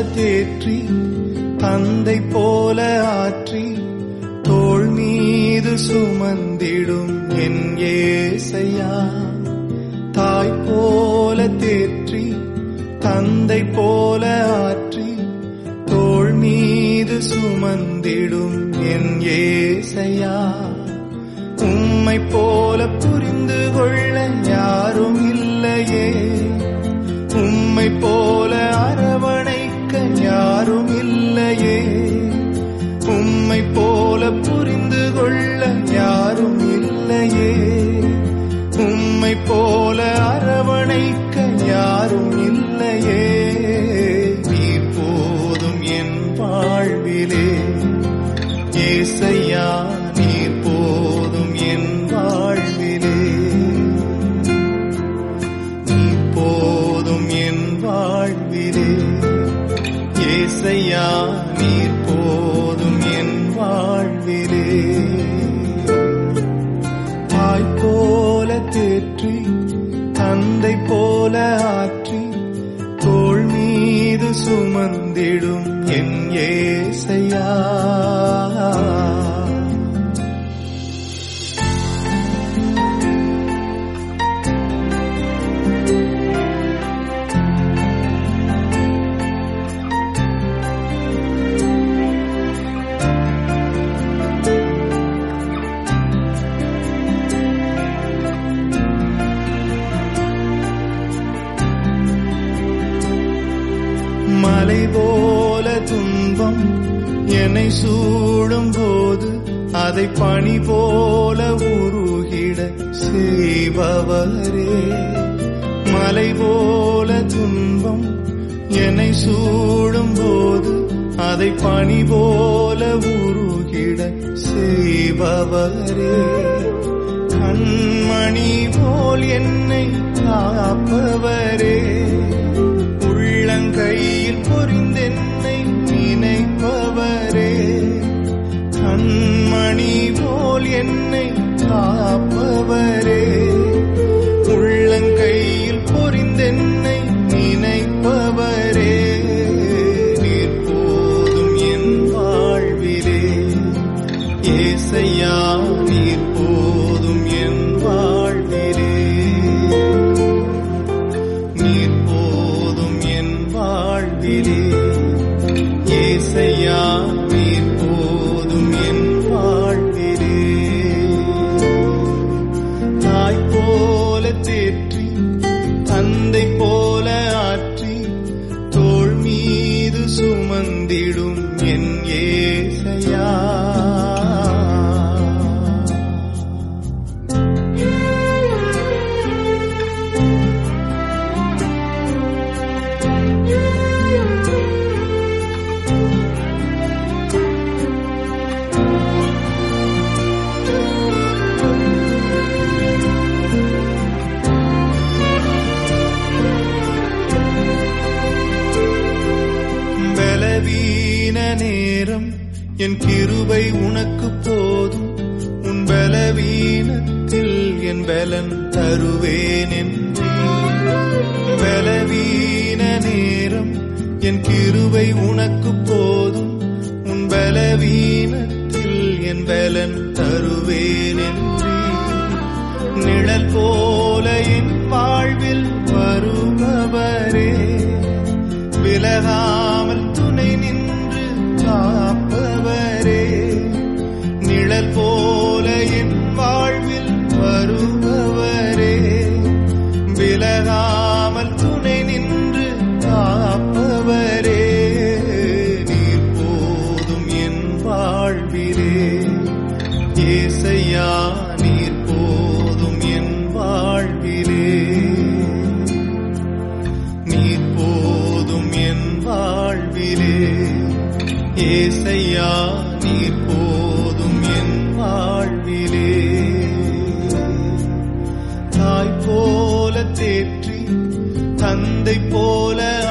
தேற்றி தந்தை போல ஆற்றி தோள் மீது சுமந்திடும் என் ஏசையா. தாய் போல தேற்றி தந்தை போல ஆற்றி தோள் மீது சுமந்திடும் என் ஏசையா. உம்மை போல புரிந்து கொள்ள யாரும் இல்லையே, உம்மை போல அரவணைக்க யாரும் இல்லையே, உம்மை போல புரிந்து கொள்ள யாரும் இல்லையே, உம்மை போல அரவணைக்க யாரும் இல்லையே. நீர் போதும் என் வாழ்விலே ஏசையா, நீர் போதும் என் வாழ்விலே. நீர் போதும் என் வாழ்விலே ஏசையா, நீர் போதும் என் வாழ்விலே. தாய் போல தேற்றி தந்தை போல ஆற்றி தோள் மீது சுமந்திடும் என் ஏசையா. மலை போல துன்பம் என்னை சூடும் போது அதை பனி போல உருகிட செய்பவரே. மலை போல துன்பம் என்னை சூடும் போது அதை பனி போல உருகிட செய்பவரே. கண்மணி போல் என்னை காப்பவரே, உள்ளங்கையில் பொறிந்தென்னை நினைப்பவரே. கண்மணி போல் என்னை காப்பவரே, உள்ளங்கையில் பொறிந்தென்னை நினைப்பவரே. நீர் போதும் என் வாழ்விலே ஏசையா, நீர் போதும் என் வாழ்விலே. நீர் போதும் என் வாழ்விலே ஏசையா, நீர் போதும் என் வாழ்விலே. தாய் போல தேற்றி தந்தை போல ஆற்றி தோள் மீது சுமந்திடும் என் ஏசையா. பலவீன நேரம் என் கிருபை உனக்கு போதும், உன் பலவீனத்தில் என் பலன் தருவேன் என்றீர். பலவீன நேரம் என் கிருபை உனக்கு போதும், உன் பலவீனத்தில் என் பலன் தருவேன் என்றீர். நிழல் போல என் வாழ்வில் வருபவரே, விலகாமல் துணை நின்று காப்பவரே. நிழல் போல என் வாழ்வில் வருபவரே, விலகாமல் துணை நின்று காப்பவரே. நீர் போதும் என் வாழ்விலே ஏசையா, நீர் போதும் என் வாழ்விலே. நீர் போதும் என் வாழ்விலே ஏசையா, நீர் போதும் என் வாழ்விலே. தாய் போல தேற்றி தந்தை போல